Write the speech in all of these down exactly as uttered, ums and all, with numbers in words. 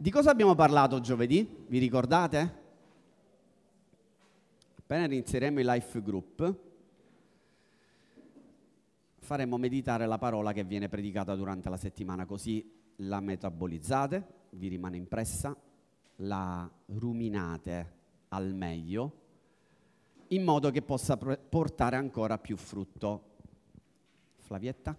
Di cosa abbiamo parlato giovedì? Vi ricordate? Appena inizieremo i life group, faremo meditare la parola che viene predicata durante la settimana, così la metabolizzate, vi rimane impressa, la ruminate al meglio, in modo che possa portare ancora più frutto. Flavietta?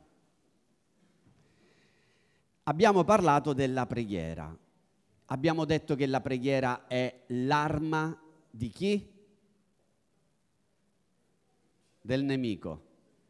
Abbiamo parlato della preghiera. Abbiamo detto che la preghiera è l'arma di chi? Del nemico.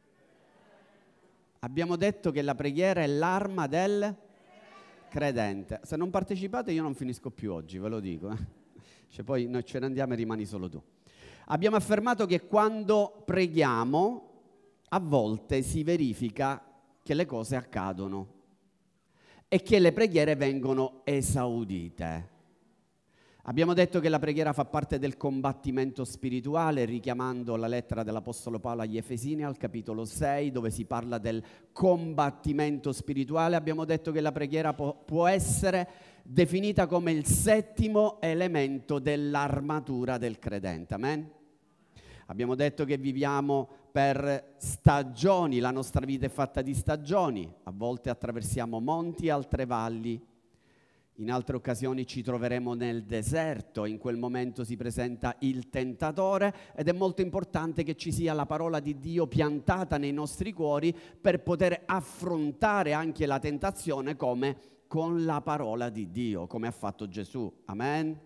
Abbiamo detto che la preghiera è l'arma del credente. Se non partecipate io non finisco più oggi, ve lo dico. Eh? Cioè, poi noi ce ne andiamo e rimani solo tu. Abbiamo affermato che quando preghiamo, a volte si verifica che le cose accadono e che le preghiere vengono esaudite. Abbiamo detto che la preghiera fa parte del combattimento spirituale, richiamando la lettera dell'Apostolo Paolo agli Efesini al capitolo sei, dove si parla del combattimento spirituale. Abbiamo detto che la preghiera può, può essere definita come il settimo elemento dell'armatura del credente. Amen? Abbiamo detto che viviamo per stagioni, la nostra vita è fatta di stagioni, a volte attraversiamo monti, altre valli, in altre occasioni ci troveremo nel deserto, in quel momento si presenta il tentatore ed è molto importante che ci sia la parola di Dio piantata nei nostri cuori per poter affrontare anche la tentazione come con la parola di Dio, come ha fatto Gesù. Amen?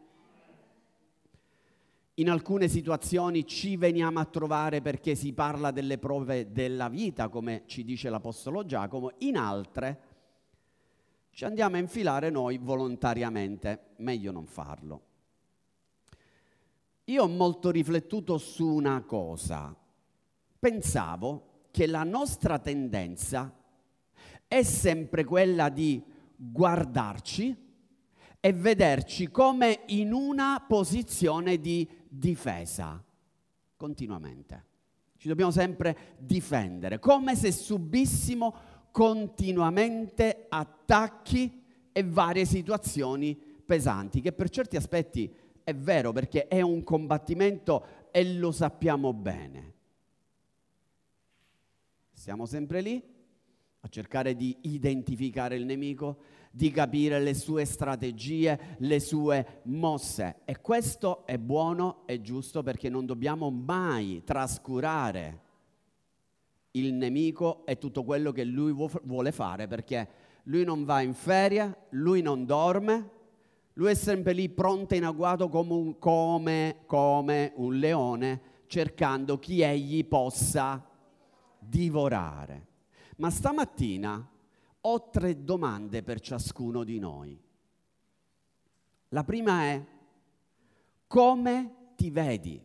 In alcune situazioni ci veniamo a trovare perché si parla delle prove della vita, come ci dice l'Apostolo Giacomo, in altre ci andiamo a infilare noi volontariamente, meglio non farlo. Io ho molto riflettuto su una cosa, pensavo che la nostra tendenza è sempre quella di guardarci e vederci come in una posizione di difesa, continuamente. Ci dobbiamo sempre difendere, come se subissimo continuamente attacchi e varie situazioni pesanti, che per certi aspetti è vero perché è un combattimento e lo sappiamo bene. Siamo sempre lì a cercare di identificare il nemico, di capire le sue strategie, le sue mosse. E questo è buono e giusto perché non dobbiamo mai trascurare il nemico e tutto quello che lui vuole fare, perché lui non va in ferie, lui non dorme, lui è sempre lì pronto in agguato come un, come, come un leone, cercando chi egli possa divorare. Ma stamattina ho tre domande per ciascuno di noi. La prima è: come ti vedi?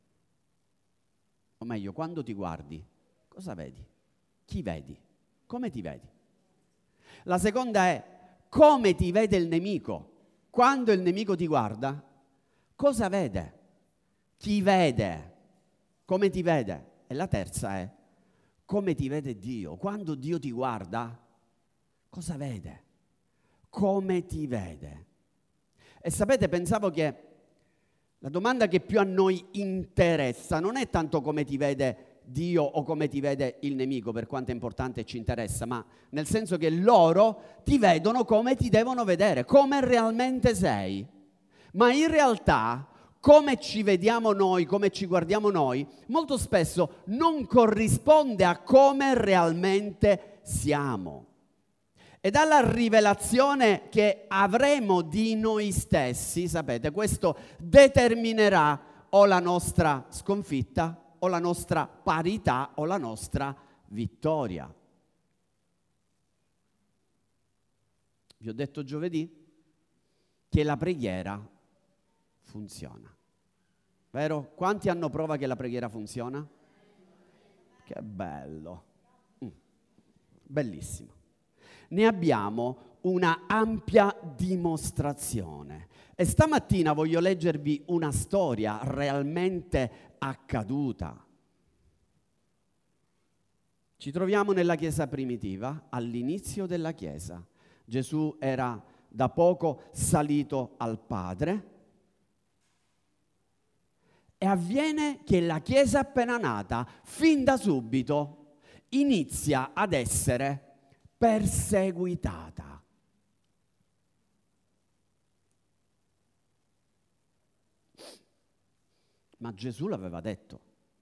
O meglio, quando ti guardi, cosa vedi? Chi vedi? Come ti vedi? La seconda è: come ti vede il nemico? Quando il nemico ti guarda, cosa vede? Chi vede? Come ti vede? E la terza è: come ti vede Dio? Quando Dio ti guarda, cosa vede? Come ti vede? E sapete, pensavo che la domanda che più a noi interessa non è tanto come ti vede Dio o come ti vede il nemico, per quanto è importante e ci interessa, ma nel senso che loro ti vedono come ti devono vedere, come realmente sei. Ma in realtà, come ci vediamo noi, come ci guardiamo noi, molto spesso non corrisponde a come realmente siamo. E dalla rivelazione che avremo di noi stessi, sapete, questo determinerà o la nostra sconfitta, o la nostra parità, o la nostra vittoria. Vi ho detto giovedì che la preghiera funziona. Vero? Quanti hanno prova che la preghiera funziona? Che bello. Mm. Bellissimo. Ne abbiamo una ampia dimostrazione. E stamattina voglio leggervi una storia realmente accaduta. Ci troviamo nella Chiesa primitiva, all'inizio della Chiesa. Gesù era da poco salito al Padre. E avviene che la Chiesa appena nata, fin da subito, inizia ad essere perseguitata. Ma Gesù l'aveva detto.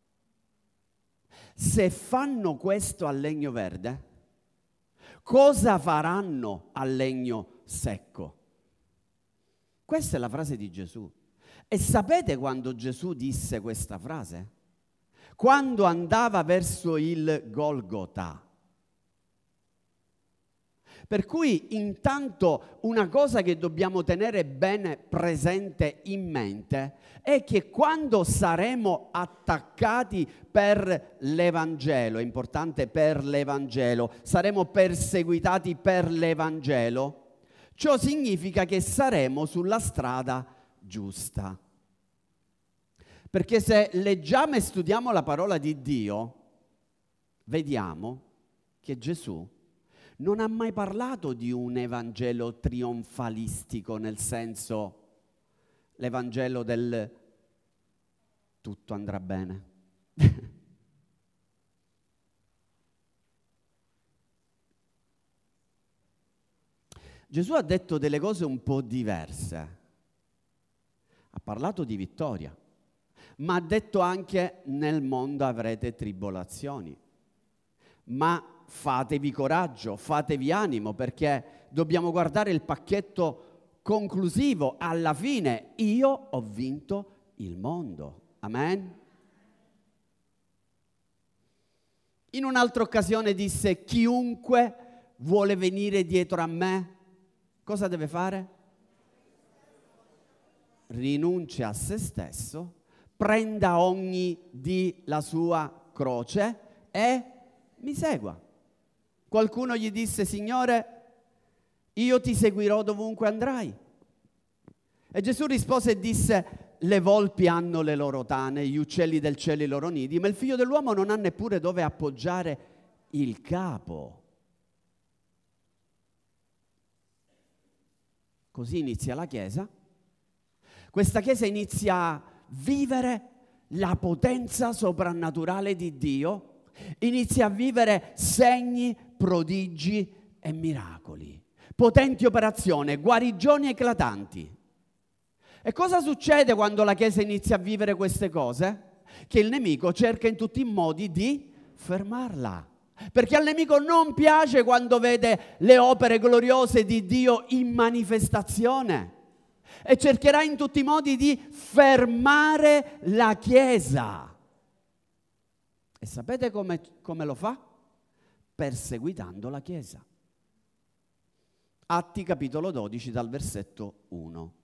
Se fanno questo al legno verde, cosa faranno al legno secco? Questa è la frase di Gesù. E sapete quando Gesù disse questa frase? Quando andava verso il Golgota. Per cui intanto una cosa che dobbiamo tenere bene presente in mente è che quando saremo attaccati per l'Evangelo, è importante per l'Evangelo, saremo perseguitati per l'Evangelo, ciò significa che saremo sulla strada giusta. Perché se leggiamo e studiamo la parola di Dio, vediamo che Gesù non ha mai parlato di un Evangelo trionfalistico, nel senso l'Evangelo del tutto andrà bene. Gesù ha detto delle cose un po' diverse. Ha parlato di vittoria, ma ha detto anche nel mondo avrete tribolazioni. Ma fatevi coraggio, fatevi animo, perché dobbiamo guardare il pacchetto conclusivo. Alla fine io ho vinto il mondo. Amen? In un'altra occasione disse: chiunque vuole venire dietro a me, cosa deve fare? Rinuncia a se stesso, prenda ogni dì la sua croce e mi segua. Qualcuno gli disse: Signore, io ti seguirò dovunque andrai. E Gesù rispose e disse: le volpi hanno le loro tane, gli uccelli del cielo i loro nidi, ma il figlio dell'uomo non ha neppure dove appoggiare il capo. Così inizia la Chiesa. Questa Chiesa inizia a vivere la potenza soprannaturale di Dio, inizia a vivere segni, prodigi e miracoli, potenti operazioni, guarigioni eclatanti. E cosa succede quando la Chiesa inizia a vivere queste cose? Che il nemico cerca in tutti i modi di fermarla. Perché al nemico non piace quando vede le opere gloriose di Dio in manifestazione. E cercherà in tutti i modi di fermare la Chiesa. E sapete come, come lo fa? Perseguitando la Chiesa. Atti capitolo dodici dal versetto uno.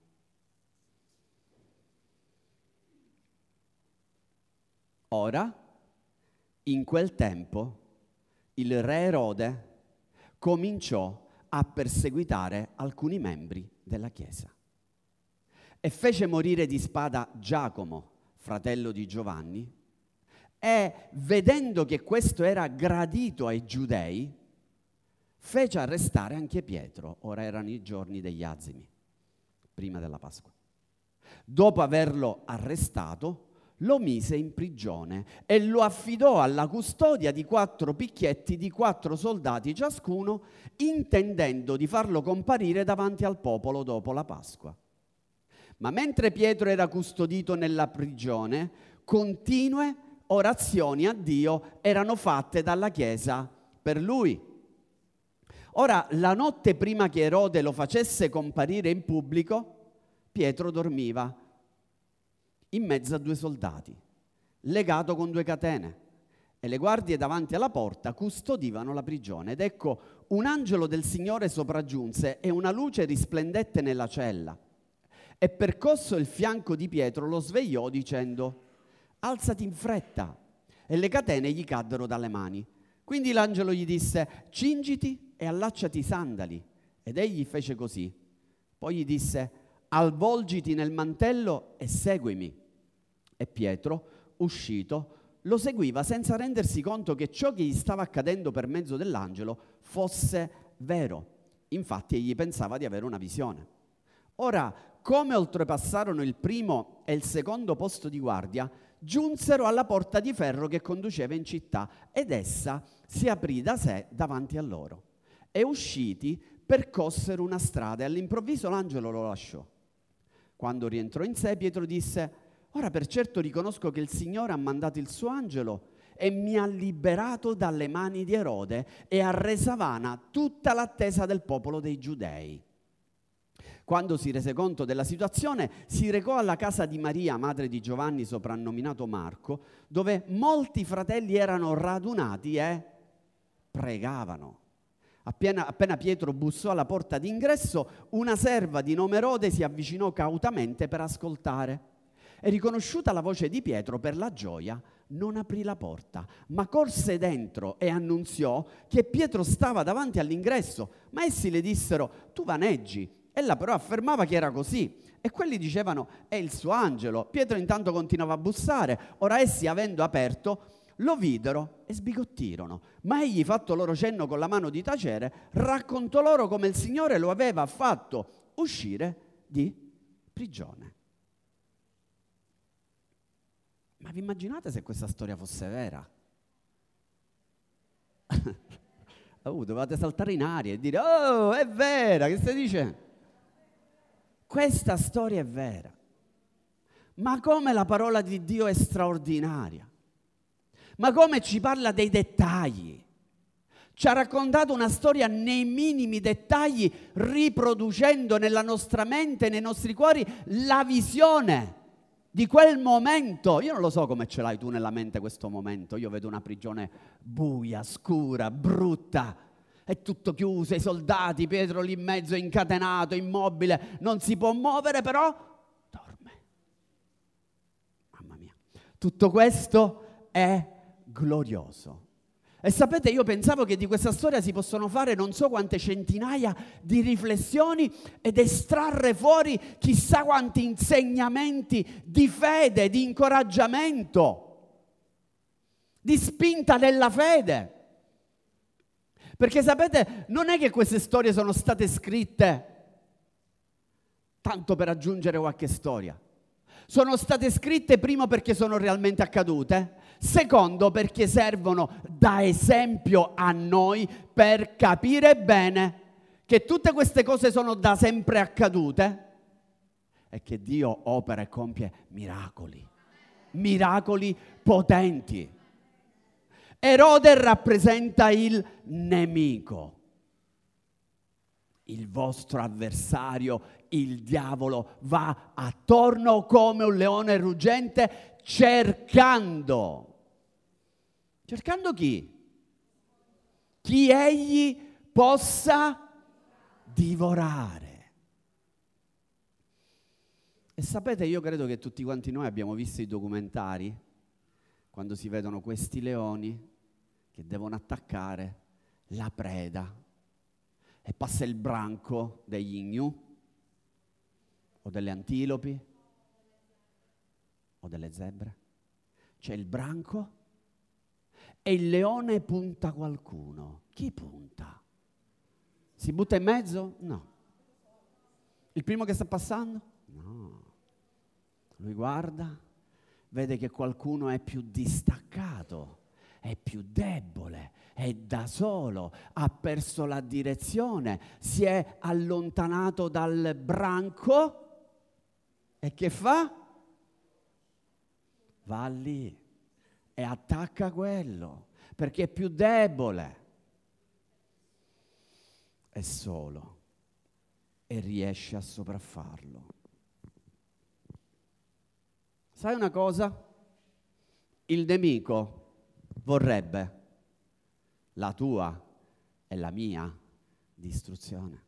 Ora, in quel tempo, il re Erode cominciò a perseguitare alcuni membri della Chiesa e fece morire di spada Giacomo, fratello di Giovanni, e vedendo che questo era gradito ai giudei, fece arrestare anche Pietro. Ora erano i giorni degli azimi, prima della Pasqua. Dopo averlo arrestato, lo mise in prigione e lo affidò alla custodia di quattro picchietti di quattro soldati ciascuno, intendendo di farlo comparire davanti al popolo dopo la Pasqua. Ma mentre Pietro era custodito nella prigione, continue orazioni a Dio erano fatte dalla Chiesa per lui. Ora, la notte prima che Erode lo facesse comparire in pubblico, Pietro dormiva in mezzo a due soldati, legato con due catene, e le guardie davanti alla porta custodivano la prigione. Ed ecco, un angelo del Signore sopraggiunse e una luce risplendette nella cella, e percosso il fianco di Pietro lo svegliò dicendo: alzati in fretta, e le catene gli caddero dalle mani. Quindi l'angelo gli disse: cingiti e allacciati i sandali, ed egli fece così. Poi gli disse: avvolgiti nel mantello e seguimi. E Pietro, uscito, lo seguiva senza rendersi conto che ciò che gli stava accadendo per mezzo dell'angelo fosse vero. Infatti egli pensava di avere una visione. Ora, come oltrepassarono il primo e il secondo posto di guardia, giunsero alla porta di ferro che conduceva in città ed essa si aprì da sé davanti a loro. E usciti percossero una strada e all'improvviso l'angelo lo lasciò. Quando rientrò in sé, Pietro disse: ora per certo riconosco che il Signore ha mandato il suo angelo e mi ha liberato dalle mani di Erode e ha resa vana tutta l'attesa del popolo dei Giudei. Quando si rese conto della situazione, si recò alla casa di Maria, madre di Giovanni, soprannominato Marco, dove molti fratelli erano radunati e pregavano. Appena, appena Pietro bussò alla porta d'ingresso, una serva di nome Erode si avvicinò cautamente per ascoltare. E riconosciuta la voce di Pietro, per la gioia non aprì la porta, ma corse dentro e annunziò che Pietro stava davanti all'ingresso. Ma essi le dissero: tu vaneggi. Ella però affermava che era così. E quelli dicevano: è il suo angelo. Pietro intanto continuava a bussare. Ora essi, avendo aperto, lo videro e sbigottirono. Ma egli, fatto loro cenno con la mano di tacere, raccontò loro come il Signore lo aveva fatto uscire di prigione. Ma vi immaginate se questa storia fosse vera? Oh, dovevate saltare in aria e dire: oh, è vera, che stai dicendo? Questa storia è vera. Ma come la parola di Dio è straordinaria. Ma come ci parla dei dettagli. Ci ha raccontato una storia nei minimi dettagli, riproducendo nella nostra mente, nei nostri cuori, la visione di quel momento. Io non lo so come ce l'hai tu nella mente questo momento. Io vedo una prigione buia, scura, brutta. È tutto chiuso, i soldati, Pietro lì in mezzo, incatenato, immobile, non si può muovere, però dorme. Mamma mia. Tutto questo è glorioso. E sapete, io pensavo che di questa storia si possono fare non so quante centinaia di riflessioni ed estrarre fuori chissà quanti insegnamenti di fede, di incoraggiamento, di spinta nella fede. Perché sapete, non è che queste storie sono state scritte tanto per aggiungere qualche storia. Sono state scritte primo perché sono realmente accadute, secondo perché servono da esempio a noi per capire bene che tutte queste cose sono da sempre accadute e che Dio opera e compie miracoli, miracoli potenti. Erode rappresenta il nemico, il vostro avversario, il diavolo, va attorno come un leone ruggente cercando. Cercando chi? Chi egli possa divorare. E sapete, io credo che tutti quanti noi abbiamo visto i documentari quando si vedono questi leoni che devono attaccare la preda e passa il branco degli gnu o delle antilopi o delle zebre. C'è il branco e il leone punta qualcuno. Chi punta? Si butta in mezzo? No. Il primo che sta passando? No. Lui guarda, vede che qualcuno è più distaccato, è più debole, è da solo, ha perso la direzione, si è allontanato dal branco e che fa? Va lì e attacca quello perché è più debole, è solo e riesce a sopraffarlo. Sai una cosa? Il nemico vorrebbe la tua e la mia distruzione.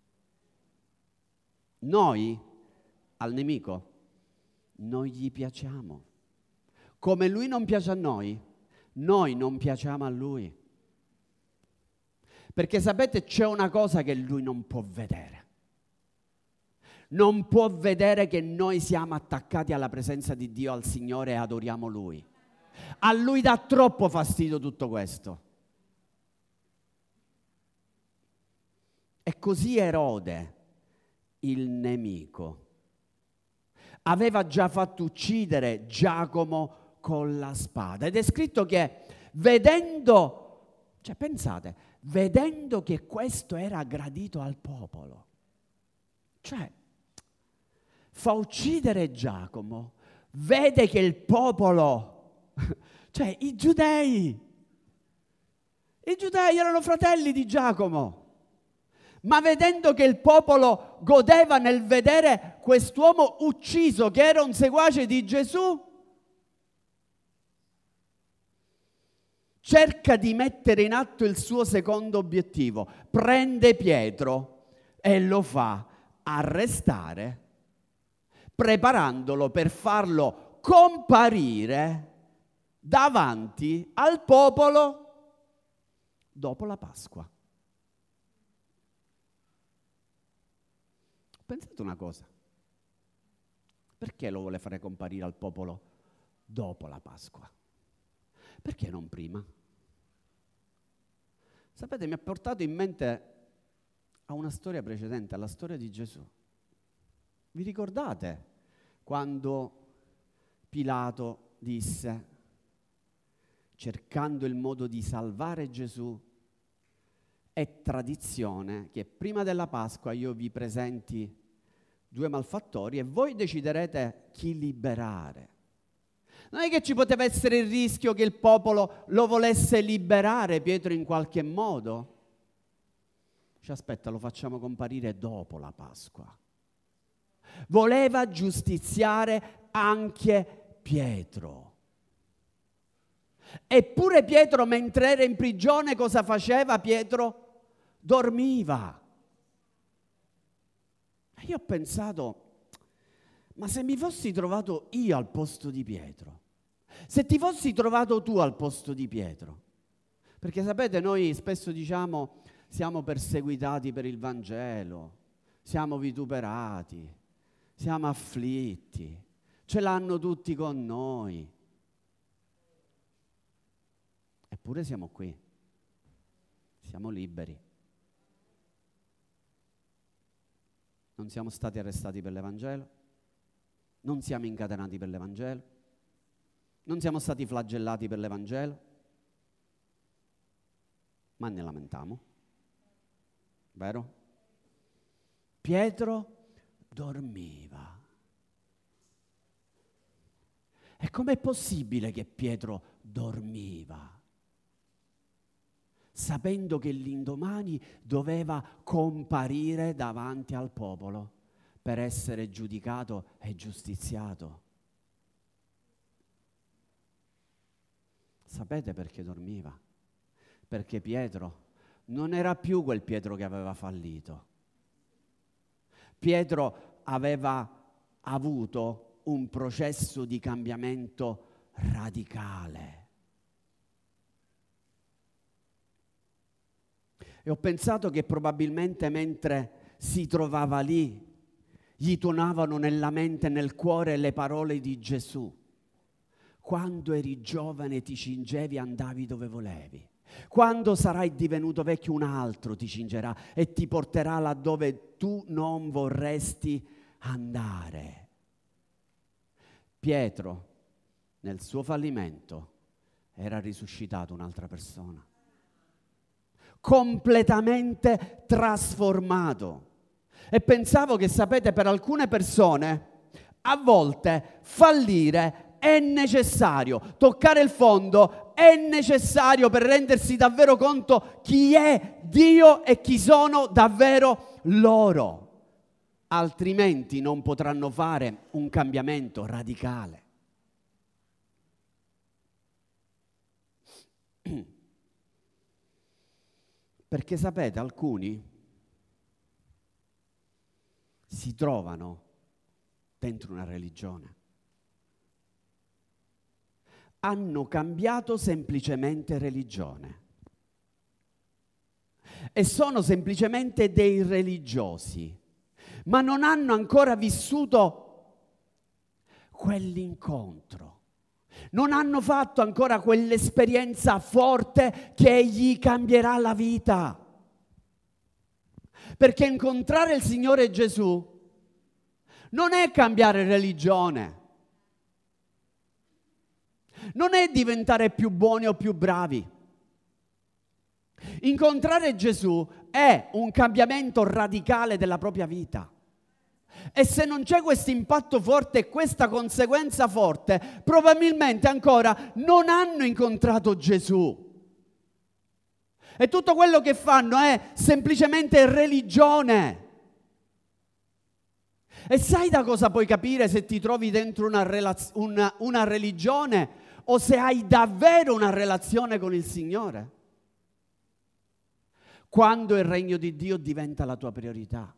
Noi al nemico non gli piacciamo. Come lui non piace a noi, noi non piacciamo a lui. Perché sapete, c'è una cosa che lui non può vedere. Non può vedere che noi siamo attaccati alla presenza di Dio, al Signore, e adoriamo Lui. A Lui dà troppo fastidio tutto questo. E così Erode, il nemico, aveva già fatto uccidere Giacomo con la spada. Ed è scritto che vedendo, cioè pensate, vedendo che questo era gradito al popolo, cioè fa uccidere Giacomo, vede che il popolo, cioè i giudei, i giudei erano fratelli di Giacomo, ma vedendo che il popolo godeva nel vedere quest'uomo ucciso, che era un seguace di Gesù, cerca di mettere in atto il suo secondo obiettivo. Prende Pietro e lo fa arrestare, preparandolo per farlo comparire davanti al popolo dopo la Pasqua. Pensate una cosa, perché lo vuole fare comparire al popolo dopo la Pasqua? Perché non prima? Sapete, mi ha portato in mente a una storia precedente, alla storia di Gesù. Vi ricordate quando Pilato disse, cercando il modo di salvare Gesù, è tradizione che prima della Pasqua io vi presenti due malfattori e voi deciderete chi liberare. Non è che ci poteva essere il rischio che il popolo lo volesse liberare, Pietro, in qualche modo? Ci aspetta, lo facciamo comparire dopo la Pasqua. Voleva giustiziare anche Pietro. Eppure Pietro, mentre era in prigione, cosa faceva Pietro? Dormiva. E io ho pensato, ma se mi fossi trovato io al posto di Pietro, se ti fossi trovato tu al posto di Pietro, perché sapete, noi spesso diciamo siamo perseguitati per il Vangelo, siamo vituperati, siamo afflitti, ce l'hanno tutti con noi. Eppure siamo qui, siamo liberi. Non siamo stati arrestati per l'Evangelo, non siamo incatenati per l'Evangelo, non siamo stati flagellati per l'Evangelo, ma ne lamentiamo, vero? Pietro dormiva. E com'è possibile che Pietro dormiva? Sapendo che l'indomani doveva comparire davanti al popolo per essere giudicato e giustiziato. Sapete perché dormiva? Perché Pietro non era più quel Pietro che aveva fallito. Pietro aveva avuto un processo di cambiamento radicale. E ho pensato che probabilmente mentre si trovava lì, gli tuonavano nella mente e nel cuore le parole di Gesù. Quando eri giovane ti cingevi e andavi dove volevi. Quando sarai divenuto vecchio un altro ti cingerà e ti porterà laddove tu non vorresti andare. Pietro, nel suo fallimento, era risuscitato un'altra persona. Completamente trasformato. E pensavo che, sapete, per alcune persone a volte fallire è necessario, toccare il fondo è necessario per rendersi davvero conto chi è Dio e chi sono davvero loro. Altrimenti non potranno fare un cambiamento radicale. Perché sapete, alcuni si trovano dentro una religione. Hanno cambiato semplicemente religione. E sono semplicemente dei religiosi, ma non hanno ancora vissuto quell'incontro. Non hanno fatto ancora quell'esperienza forte che gli cambierà la vita. Perché incontrare il Signore Gesù non è cambiare religione, non è diventare più buoni o più bravi. Incontrare Gesù è un cambiamento radicale della propria vita. E se non c'è questo impatto forte e questa conseguenza forte, probabilmente ancora non hanno incontrato Gesù. E tutto quello che fanno è semplicemente religione. E sai da cosa puoi capire se ti trovi dentro una, relaz- una, una religione o se hai davvero una relazione con il Signore? Quando il regno di Dio diventa la tua priorità.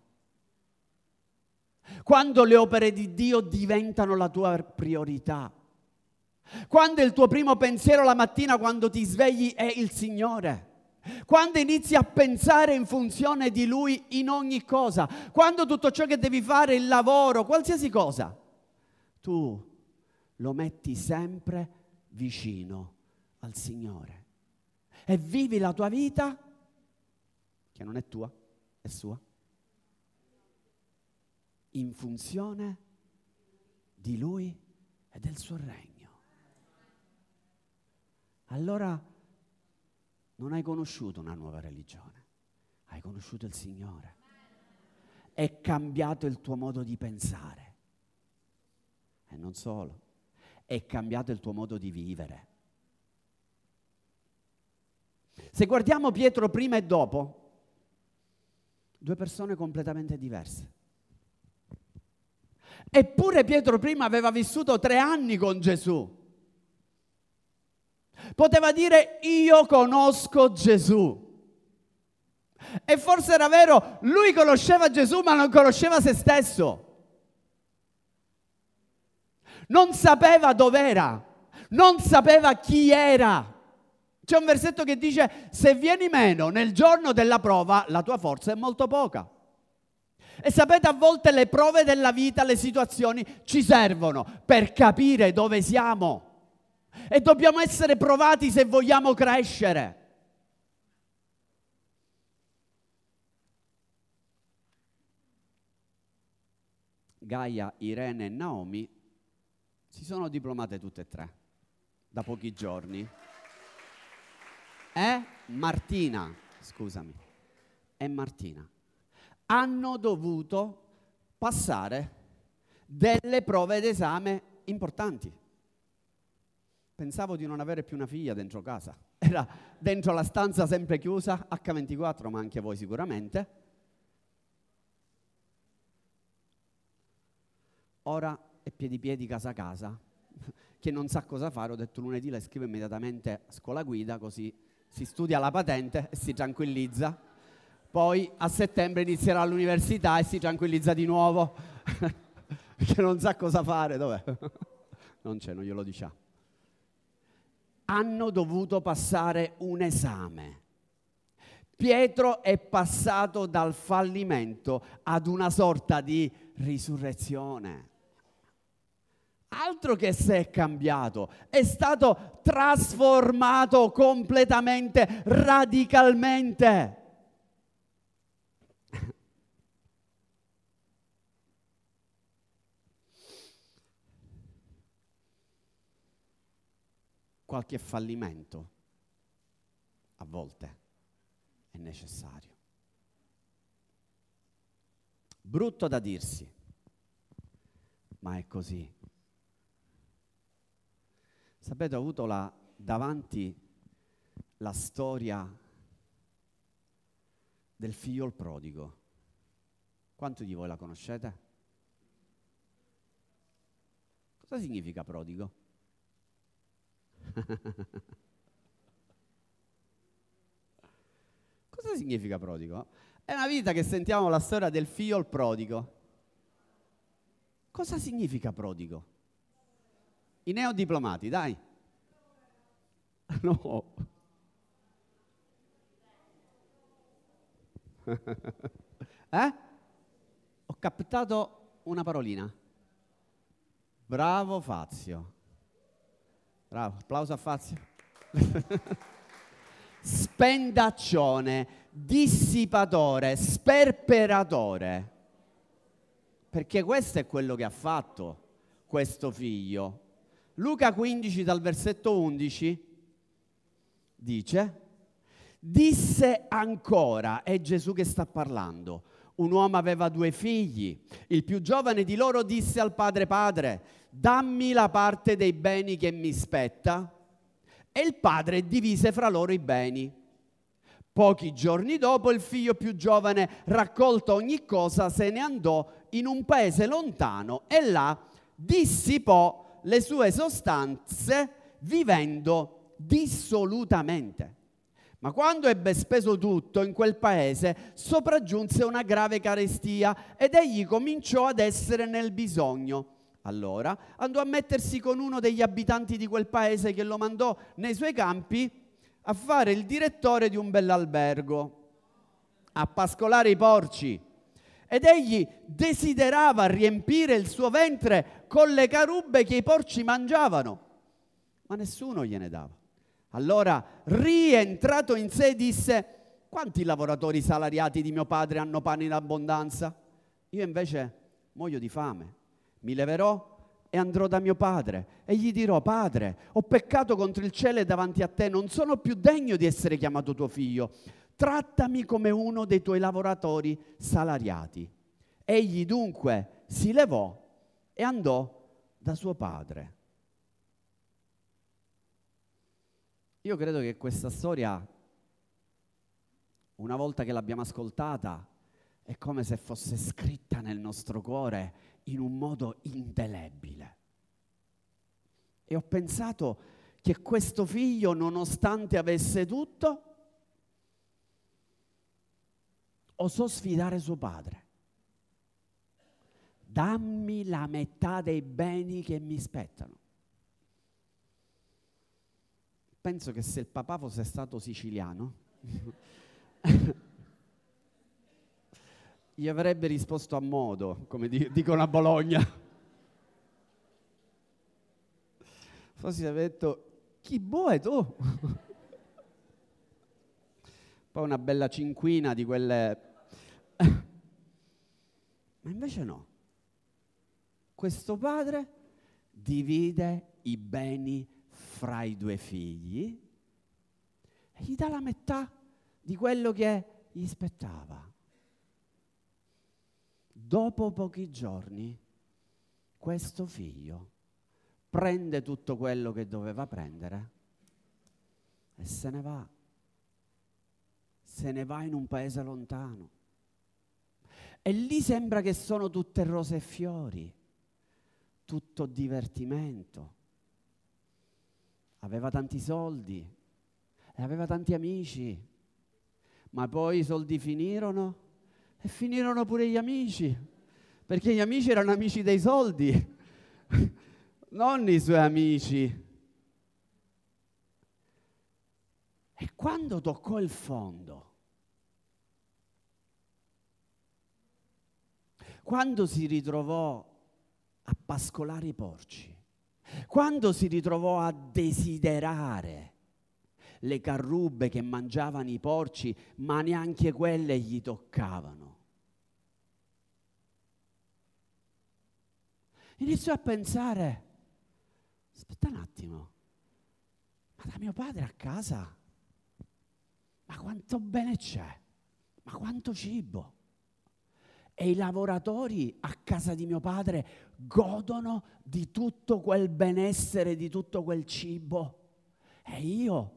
Quando le opere di Dio diventano la tua priorità. Quando il tuo primo pensiero la mattina quando ti svegli è il Signore. Quando inizi a pensare in funzione di Lui in ogni cosa. Quando tutto ciò che devi fare, il lavoro, qualsiasi cosa, tu lo metti sempre vicino al Signore. E vivi la tua vita, che non è tua, è sua, in funzione di Lui e del suo regno. Allora non hai conosciuto una nuova religione, hai conosciuto il Signore. È cambiato il tuo modo di pensare. E non solo, è cambiato il tuo modo di vivere. Se guardiamo Pietro prima e dopo, due persone completamente diverse. Eppure Pietro prima aveva vissuto tre anni con Gesù. Poteva dire io conosco Gesù. E forse era vero, lui conosceva Gesù ma non conosceva se stesso. Non sapeva dov'era, non sapeva chi era. C'è un versetto che dice se vieni meno nel giorno della prova la tua forza è molto poca. E sapete, a volte le prove della vita, le situazioni ci servono per capire dove siamo. E dobbiamo essere provati se vogliamo crescere. Gaia, Irene e Naomi si sono diplomate tutte e tre da pochi giorni. E Martina, scusami, e Martina hanno dovuto passare delle prove d'esame importanti. Pensavo di non avere più una figlia dentro casa. Era dentro la stanza sempre chiusa, acca ventiquattro, ma anche voi sicuramente. Ora è piedi piedi, casa a casa, che non sa cosa fare. Ho detto lunedì la scrivo immediatamente a scuola guida, così si studia la patente e si tranquillizza. Poi a settembre inizierà l'università e si tranquillizza di nuovo, perché non sa cosa fare. Dov'è? Non c'è, non glielo diciamo. Hanno dovuto passare un esame. Pietro è passato dal fallimento ad una sorta di risurrezione. Altro che se è cambiato, è stato trasformato completamente, radicalmente. Qualche fallimento a volte è necessario. Brutto da dirsi, ma è così. Sapete, ho avuto la, davanti la storia del figlio il prodigo. Quanti di voi la conoscete? Cosa significa prodigo? Cosa significa prodigo? È una vita che sentiamo la storia del figlio il prodigo. Cosa significa prodigo? I neodiplomati, dai. No. Eh? Ho captato una parolina. Bravo Fazio. Bravo, applauso a Fazio. Spendaccione, dissipatore, sperperatore. Perché questo è quello che ha fatto questo figlio. Luca quindici dal versetto undici dice: disse ancora, è Gesù che sta parlando, un uomo aveva due figli, il più giovane di loro disse al padre: padre, dammi la parte dei beni che mi spetta, e il padre divise fra loro i beni. Pochi giorni dopo il figlio più giovane, raccolto ogni cosa, se ne andò in un paese lontano e là dissipò le sue sostanze vivendo dissolutamente. Ma quando ebbe speso tutto in quel paese, sopraggiunse una grave carestia ed egli cominciò ad essere nel bisogno. Allora andò a mettersi con uno degli abitanti di quel paese che lo mandò nei suoi campi a fare il direttore di un bell'albergo, a pascolare i porci. Ed egli desiderava riempire il suo ventre con le carubbe che i porci mangiavano, ma nessuno gliene dava. Allora, rientrato in sé, disse: quanti lavoratori salariati di mio padre hanno pane in abbondanza? Io invece muoio di fame. Mi leverò e andrò da mio padre e gli dirò: padre, ho peccato contro il cielo e davanti a te, non sono più degno di essere chiamato tuo figlio. Trattami come uno dei tuoi lavoratori salariati. Egli dunque si levò e andò da suo padre. Io credo che questa storia, una volta che l'abbiamo ascoltata, è come se fosse scritta nel nostro cuore in un modo indelebile. E ho pensato che questo figlio, nonostante avesse tutto, osò sfidare suo padre. Dammi la metà dei beni che mi spettano. Penso che se il papà fosse stato siciliano gli avrebbe risposto a modo, come dicono a Bologna. Forse avrebbe detto: chi vuoi tu? Poi una bella cinquina di quelle. Ma invece no. Questo padre divide i beni fra i due figli e gli dà la metà di quello che gli spettava. Dopo pochi giorni, questo figlio prende tutto quello che doveva prendere e se ne va. Se ne va in un paese lontano. E lì sembra che sono tutte rose e fiori, tutto divertimento. Aveva tanti soldi e aveva tanti amici, ma poi i soldi finirono e finirono pure gli amici, perché gli amici erano amici dei soldi, non i suoi amici. E quando toccò il fondo, quando si ritrovò a pascolare i porci, quando si ritrovò a desiderare le carrubbe che mangiavano i porci, ma neanche quelle gli toccavano, iniziò a pensare: aspetta un attimo, ma da mio padre a casa, ma quanto bene c'è, ma quanto cibo, e i lavoratori a casa di mio padre godono di tutto quel benessere, di tutto quel cibo, e io,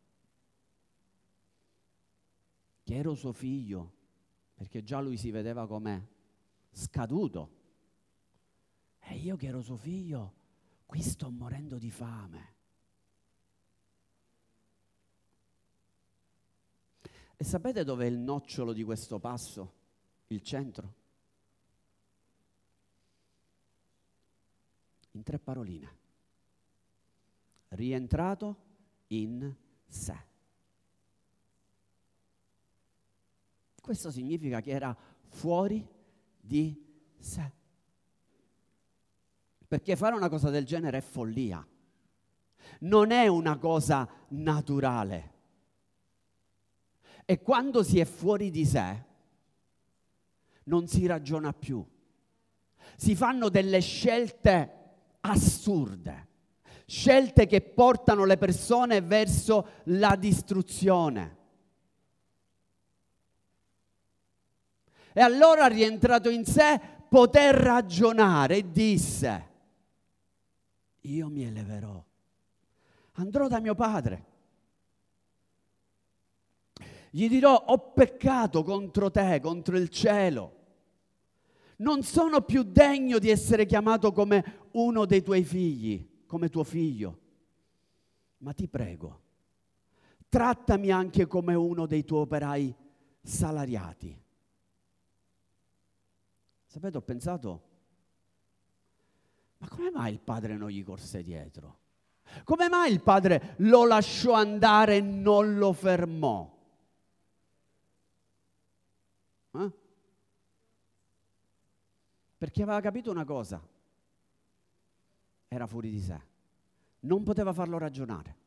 che ero suo figlio, perché già lui si vedeva come scaduto, e io che ero suo figlio, qui sto morendo di fame. E sapete dov'è il nocciolo di questo passo? Il centro? In tre paroline: rientrato in sé. Questo significa che era fuori di sé. Perché fare una cosa del genere è follia. Non è una cosa naturale. E quando si è fuori di sé, non si ragiona più. Si fanno delle scelte assurde, scelte che portano le persone verso la distruzione. E allora, rientrato in sé, poté ragionare e disse: io mi eleverò, andrò da mio padre, gli dirò: ho peccato contro te, contro il cielo, non sono più degno di essere chiamato come uno dei tuoi figli, come tuo figlio, ma ti prego, trattami anche come uno dei tuoi operai salariati. Sapete, ho pensato, ma come mai il padre non gli corse dietro? Come mai il padre lo lasciò andare e non lo fermò? Eh? Perché aveva capito una cosa: era fuori di sé, non poteva farlo ragionare,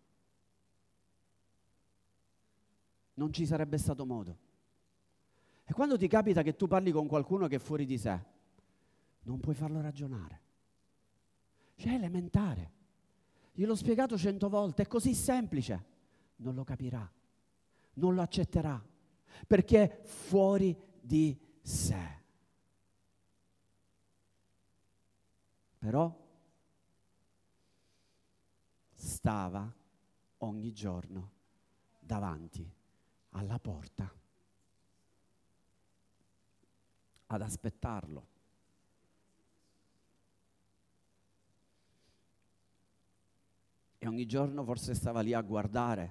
non ci sarebbe stato modo. E quando ti capita che tu parli con qualcuno che è fuori di sé, non puoi farlo ragionare. Cioè, è elementare. Gliel'ho spiegato cento volte, è così semplice. Non lo capirà, non lo accetterà, perché è fuori di sé. Però stava ogni giorno davanti alla porta ad aspettarlo. E ogni giorno forse stava lì a guardare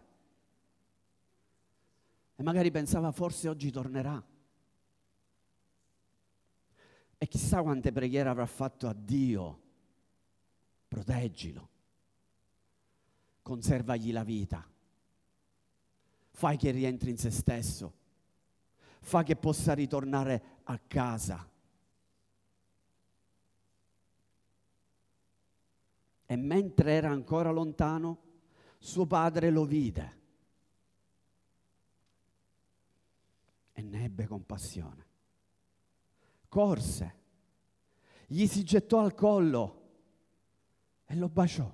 e magari pensava: forse oggi tornerà. E chissà quante preghiere avrà fatto a Dio: proteggilo, conservagli la vita, fai che rientri in se stesso, fa che possa ritornare a casa. E mentre era ancora lontano, suo padre lo vide e ne ebbe compassione. Corse, gli si gettò al collo e lo baciò.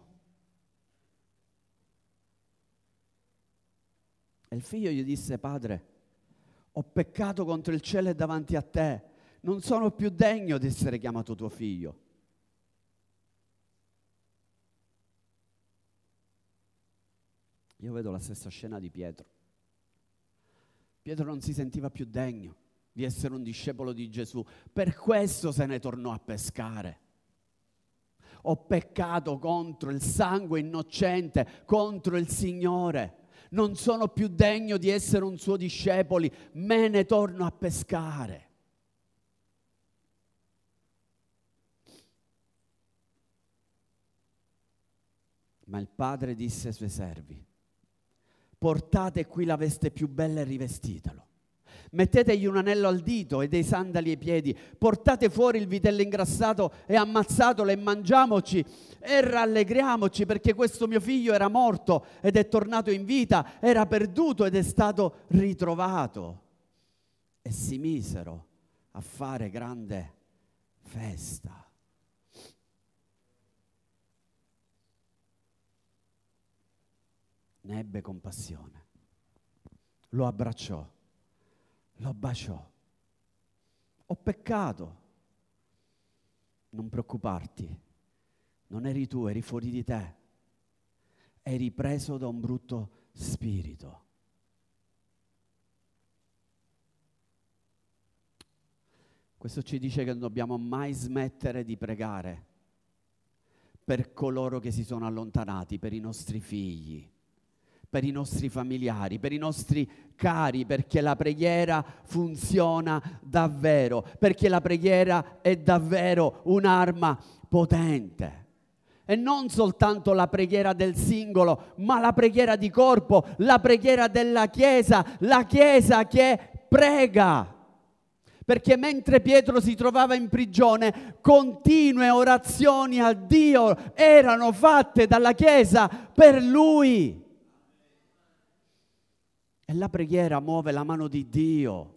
E il figlio gli disse: padre, ho peccato contro il cielo e davanti a te, non sono più degno di essere chiamato tuo figlio. Io vedo la stessa scena di Pietro. Pietro non si sentiva più degno di essere un discepolo di Gesù, per questo se ne tornò a pescare. Ho peccato contro il sangue innocente, contro il Signore. Non sono più degno di essere un suo discepolo, me ne torno a pescare. Ma il padre disse ai suoi servi: portate qui la veste più bella e rivestitelo. Mettetegli un anello al dito e dei sandali ai piedi. Portate fuori il vitello ingrassato e ammazzatelo e mangiamoci e rallegriamoci, perché questo mio figlio era morto ed è tornato in vita, era perduto ed è stato ritrovato. E si misero a fare grande festa. Ne ebbe compassione, lo abbracciò, lo baciò. Ho peccato. Non preoccuparti, non eri tu, eri fuori di te. Eri preso da un brutto spirito. Questo ci dice che non dobbiamo mai smettere di pregare per coloro che si sono allontanati, per i nostri figli, per i nostri familiari, per i nostri cari, perché la preghiera funziona davvero, perché la preghiera è davvero un'arma potente. E non soltanto la preghiera del singolo, ma la preghiera di corpo, la preghiera della Chiesa, la Chiesa che prega. Perché mentre Pietro si trovava in prigione, continue orazioni a Dio erano fatte dalla Chiesa per lui. E la preghiera muove la mano di Dio.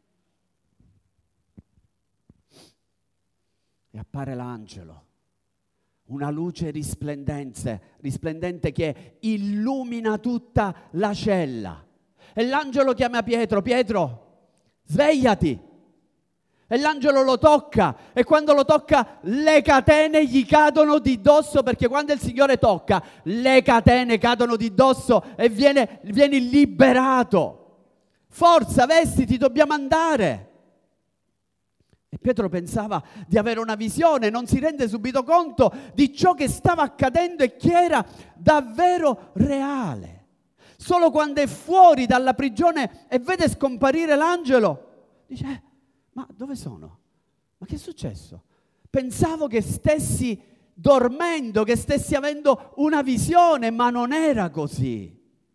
E appare l'angelo, una luce risplendente, risplendente che illumina tutta la cella. E l'angelo chiama Pietro: Pietro, svegliati. E l'angelo lo tocca, e quando lo tocca le catene gli cadono di dosso, perché quando il Signore tocca le catene cadono di dosso e viene, vieni liberato. Forza, vestiti, dobbiamo andare. E Pietro pensava di avere una visione, non si rende subito conto di ciò che stava accadendo e che era davvero reale. Solo quando è fuori dalla prigione e vede scomparire l'angelo, dice: eh, ma dove sono? Ma che è successo? Pensavo che stessi dormendo, che stessi avendo una visione, ma non era così.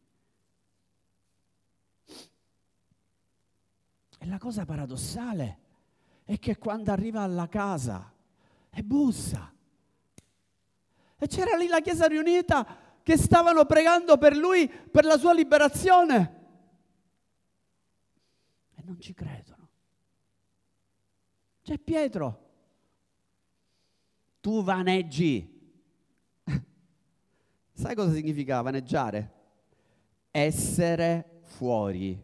E la cosa paradossale è che quando arriva alla casa e bussa, e c'era lì la chiesa riunita che stavano pregando per lui, per la sua liberazione, e non ci credono. C'è Pietro, tu vaneggi. Sai cosa significa vaneggiare? Essere fuori.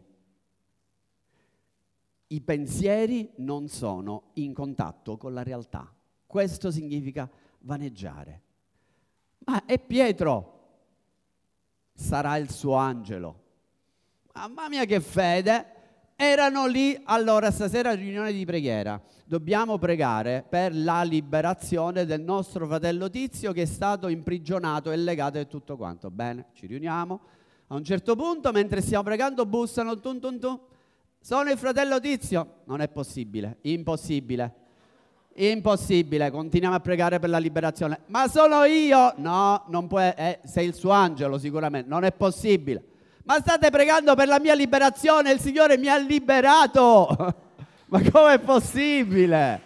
I pensieri non sono in contatto con la realtà. Questo significa vaneggiare. Ma è Pietro, sarà il suo angelo. Mamma mia che fede! Erano lì, allora stasera riunione di preghiera. Dobbiamo pregare per la liberazione del nostro fratello Tizio che è stato imprigionato e legato e tutto quanto. Bene, ci riuniamo. A un certo punto, mentre stiamo pregando, bussano, tun tun tun. Sono il fratello Tizio. Non è possibile, impossibile. Impossibile, continuiamo a pregare per la liberazione. Ma sono io? No, non può, eh, sei il suo angelo sicuramente, non è possibile. Ma state pregando per la mia liberazione, il Signore mi ha liberato. Ma com'è possibile?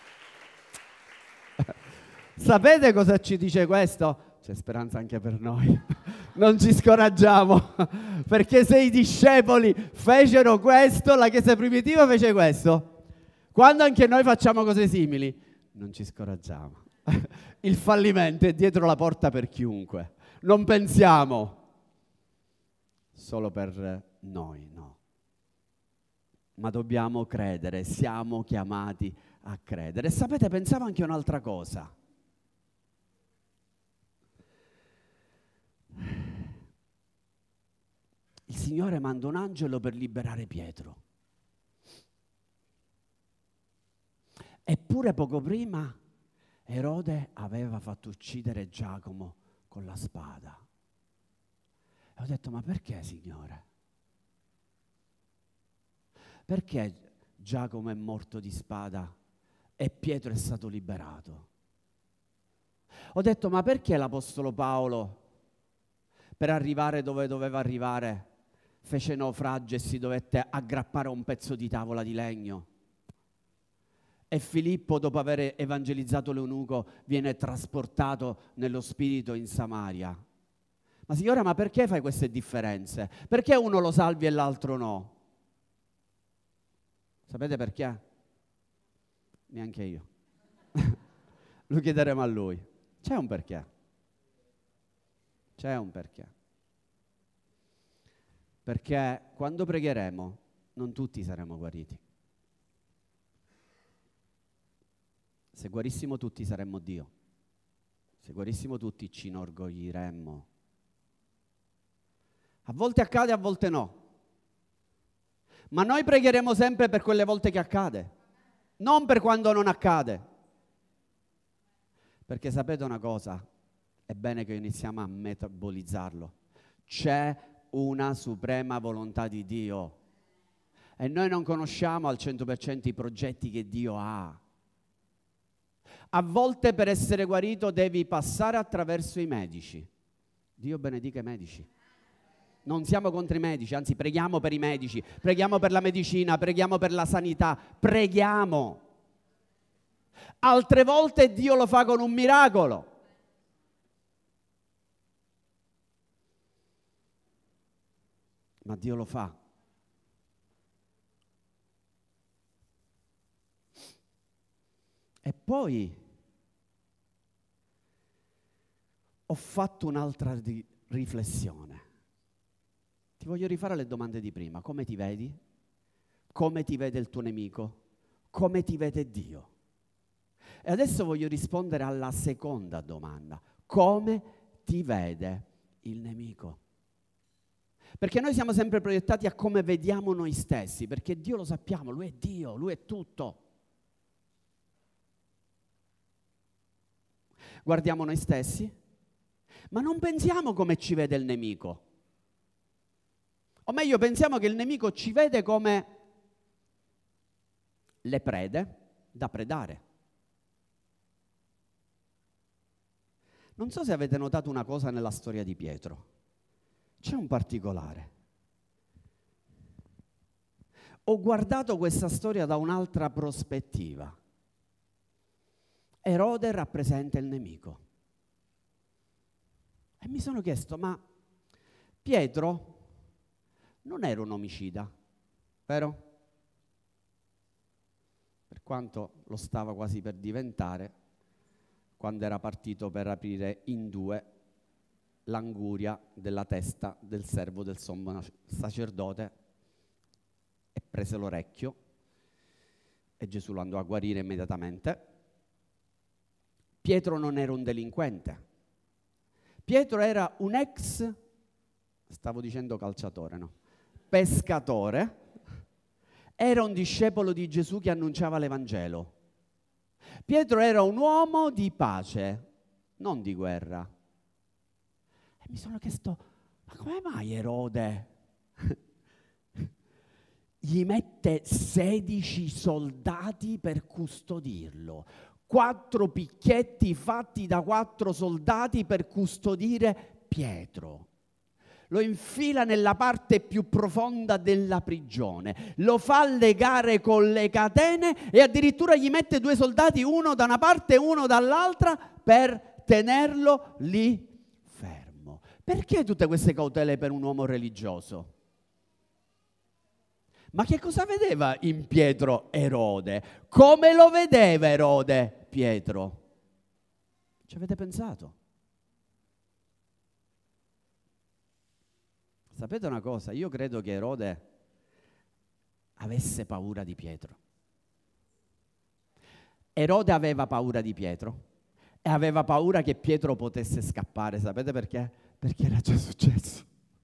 Sapete cosa ci dice questo? C'è speranza anche per noi. Non ci scoraggiamo, perché se i discepoli fecero questo, la Chiesa primitiva fece questo. Quando anche noi facciamo cose simili, non ci scoraggiamo. Il fallimento è dietro la porta per chiunque. Non pensiamo solo per noi, no. Ma dobbiamo credere, siamo chiamati a credere. E sapete, pensavo anche un'altra cosa. Il Signore manda un angelo per liberare Pietro. Eppure poco prima Erode aveva fatto uccidere Giacomo con la spada. E ho detto: ma perché, Signore? Perché Giacomo è morto di spada e Pietro è stato liberato? Ho detto: ma perché l'Apostolo Paolo, per arrivare dove doveva arrivare, fece naufragio e si dovette aggrappare a un pezzo di tavola di legno? E Filippo, dopo aver evangelizzato l'eunuco, viene trasportato nello spirito in Samaria. Ma Signore, ma perché fai queste differenze? Perché uno lo salvi e l'altro no? Sapete perché? Neanche io. Lo chiederemo a lui. C'è un perché. C'è un perché. Perché quando pregheremo non tutti saremo guariti. Se guarissimo tutti saremmo Dio. Se guarissimo tutti ci inorgogliremmo. A volte accade, a volte no. Ma noi pregheremo sempre per quelle volte che accade, non per quando non accade. Perché sapete una cosa? È bene che iniziamo a metabolizzarlo. C'è una suprema volontà di Dio. E noi non conosciamo al cento per cento i progetti che Dio ha. A volte per essere guarito devi passare attraverso i medici. Dio benedica i medici. Non siamo contro i medici, anzi preghiamo per i medici, preghiamo per la medicina, preghiamo per la sanità, preghiamo. Altre volte Dio lo fa con un miracolo. ma Dio lo fa. E poi ho fatto un'altra ri- riflessione. Ti voglio rifare le domande di prima. Come ti vedi? Come ti vede il tuo nemico? Come ti vede Dio? E adesso voglio rispondere alla seconda domanda. Come ti vede il nemico? Perché noi siamo sempre proiettati a come vediamo noi stessi, perché Dio lo sappiamo, Lui è Dio, Lui è tutto. Guardiamo noi stessi, ma non pensiamo come ci vede il nemico. O meglio, pensiamo che il nemico ci vede come le prede da predare. Non so se avete notato una cosa nella storia di Pietro. C'è un particolare. Ho guardato questa storia da un'altra prospettiva. Erode rappresenta il nemico. E mi sono chiesto, ma Pietro non era un omicida, vero? Per quanto lo stava quasi per diventare, quando era partito per aprire in due l'anguria della testa del servo del sommo sacerdote e prese l'orecchio e Gesù lo andò a guarire immediatamente. Pietro non era un delinquente. Pietro era un ex, stavo dicendo calciatore, no? Pescatore. Era un discepolo di Gesù che annunciava l'Evangelo. Pietro era un uomo di pace, non di guerra. E mi sono chiesto, ma come mai Erode gli mette sedici soldati per custodirlo? Quattro picchietti fatti da quattro soldati per custodire Pietro. Lo infila nella parte più profonda della prigione, lo fa legare con le catene e addirittura gli mette due soldati, uno da una parte e uno dall'altra, per tenerlo lì fermo. Perché tutte queste cautele per un uomo religioso? Ma che cosa vedeva in Pietro Erode? Come lo vedeva Erode Pietro? Ci avete pensato? Sapete una cosa? Io credo che Erode avesse paura di Pietro. Erode aveva paura di Pietro e aveva paura che Pietro potesse scappare. Sapete perché? Perché era già successo.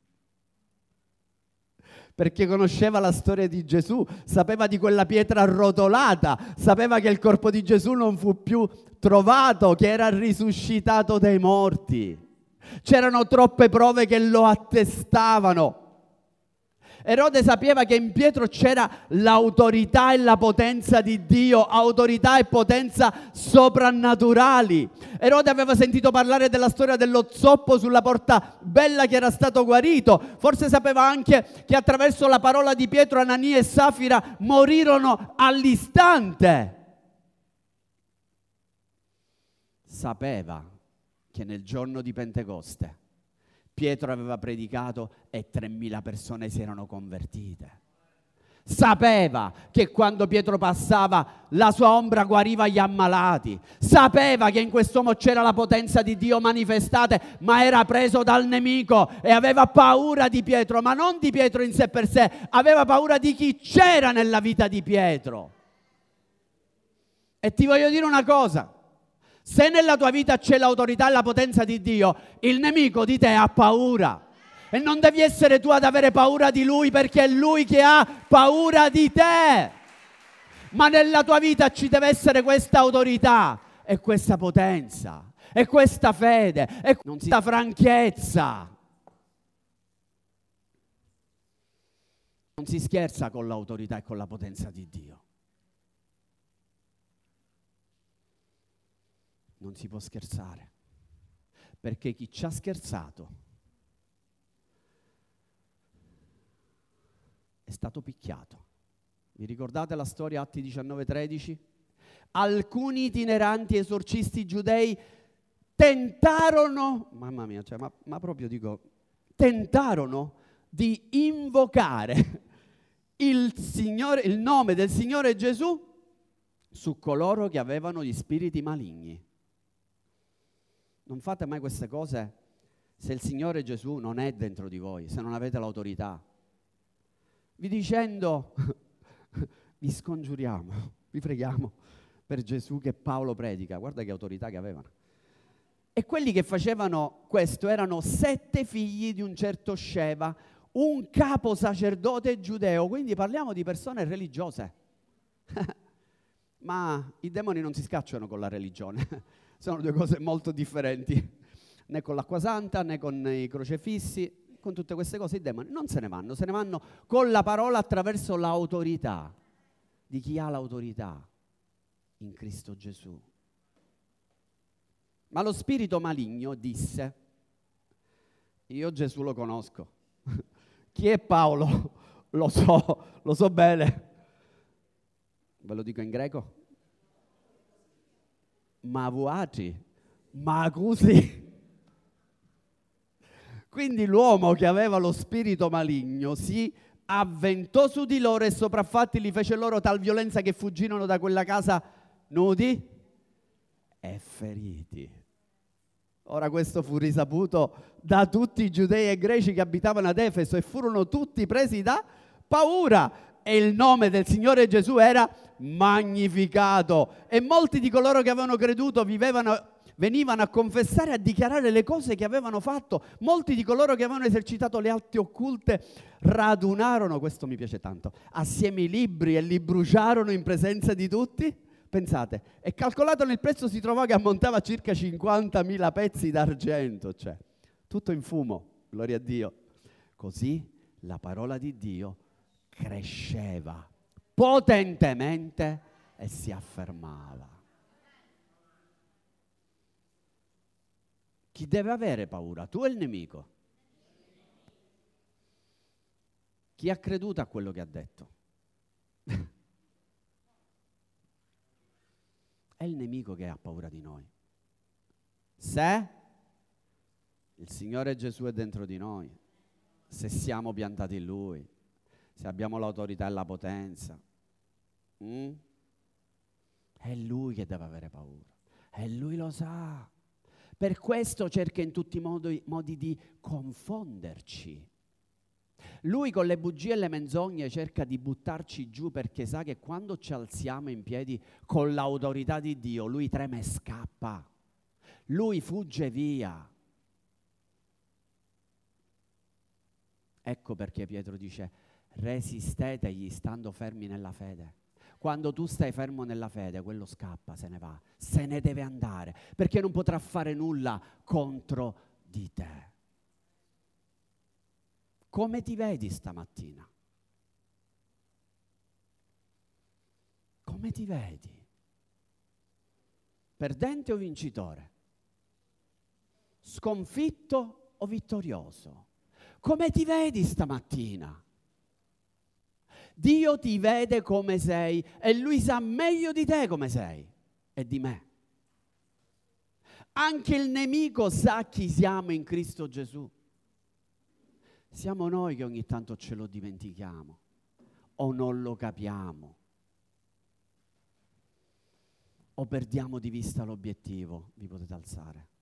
Perché conosceva la storia di Gesù, sapeva di quella pietra arrotolata, sapeva che il corpo di Gesù non fu più trovato, che era risuscitato dai morti. C'erano troppe prove che lo attestavano. Erode sapeva che in Pietro c'era l'autorità e la potenza di Dio, autorità e potenza soprannaturali. Erode aveva sentito parlare della storia dello zoppo sulla porta bella che era stato guarito. Forse sapeva anche che attraverso la parola di Pietro, Anania e Safira morirono all'istante. Sapeva che nel giorno di Pentecoste Pietro aveva predicato e tremila persone si erano convertite. Sapeva che quando Pietro passava la sua ombra guariva gli ammalati. Sapeva che in quest'uomo c'era la potenza di Dio manifestata, ma era preso dal nemico e aveva paura di Pietro, ma non di Pietro in sé per sé, aveva paura di chi c'era nella vita di Pietro. E ti voglio dire una cosa. Se nella tua vita c'è l'autorità e la potenza di Dio, il nemico di te ha paura. E non devi essere tu ad avere paura di lui, perché è lui che ha paura di te. Ma nella tua vita ci deve essere questa autorità e questa potenza e questa fede e questa franchezza. Non si scherza con l'autorità e con la potenza di Dio. Non si può scherzare, perché chi ci ha scherzato è stato picchiato. Vi ricordate la storia, Atti diciannove tredici? Alcuni itineranti esorcisti giudei tentarono, mamma mia, cioè, ma, ma proprio dico, tentarono di invocare il, Signore, il nome del Signore Gesù su coloro che avevano gli spiriti maligni. Non fate mai queste cose se il Signore Gesù non è dentro di voi, se non avete l'autorità. Vi dicendo, vi scongiuriamo, vi preghiamo per Gesù che Paolo predica. Guarda che autorità che avevano. E quelli che facevano questo erano sette figli di un certo Sceva, un capo sacerdote giudeo, quindi parliamo di persone religiose. Ma i demoni non si scacciano con la religione, sono due cose molto differenti, né con l'acqua santa né con i crocefissi, con tutte queste cose i demoni non se ne vanno, se ne vanno con la parola attraverso l'autorità di chi ha l'autorità in Cristo Gesù. Ma lo spirito maligno disse: io Gesù lo conosco. Chi è Paolo? Lo so, lo so bene. Ve lo dico in greco. Ma vuati, ma così. Quindi l'uomo che aveva lo spirito maligno si avventò su di loro e sopraffatti li fece loro tal violenza che fuggirono da quella casa nudi e feriti. Ora questo fu risaputo da tutti i giudei e greci che abitavano ad Efeso e furono tutti presi da paura e il nome del Signore Gesù era magnificato e molti di coloro che avevano creduto vivevano, venivano a confessare e a dichiarare le cose che avevano fatto. Molti di coloro che avevano esercitato le arti occulte radunarono, questo mi piace tanto, assieme i libri e li bruciarono in presenza di tutti. Pensate, e calcolato nel prezzo si trovò che ammontava a circa cinquantamila pezzi d'argento, cioè tutto in fumo, gloria a Dio. Così la parola di Dio cresceva potentemente e si affermava. Chi deve avere paura? Tu o il nemico? Chi ha creduto a quello che ha detto? È il nemico che ha paura di noi. Se il Signore Gesù è dentro di noi, se siamo piantati in Lui, se abbiamo l'autorità e la potenza, mm? è Lui che deve avere paura. E Lui lo sa. Per questo cerca in tutti i modi, modi di confonderci. Lui con le bugie e le menzogne cerca di buttarci giù perché sa che quando ci alziamo in piedi con l'autorità di Dio, Lui trema e scappa. Lui fugge via. Ecco perché Pietro dice: resistetegli stando fermi nella fede. Quando tu stai fermo nella fede, quello scappa, se ne va, se ne deve andare, perché non potrà fare nulla contro di te. Come ti vedi stamattina? Come ti vedi? Perdente o vincitore? Sconfitto o vittorioso? Come ti vedi stamattina? Dio ti vede come sei e Lui sa meglio di te come sei e di me. Anche il nemico sa chi siamo in Cristo Gesù. Siamo noi che ogni tanto ce lo dimentichiamo o non lo capiamo o perdiamo di vista l'obiettivo. Vi potete alzare.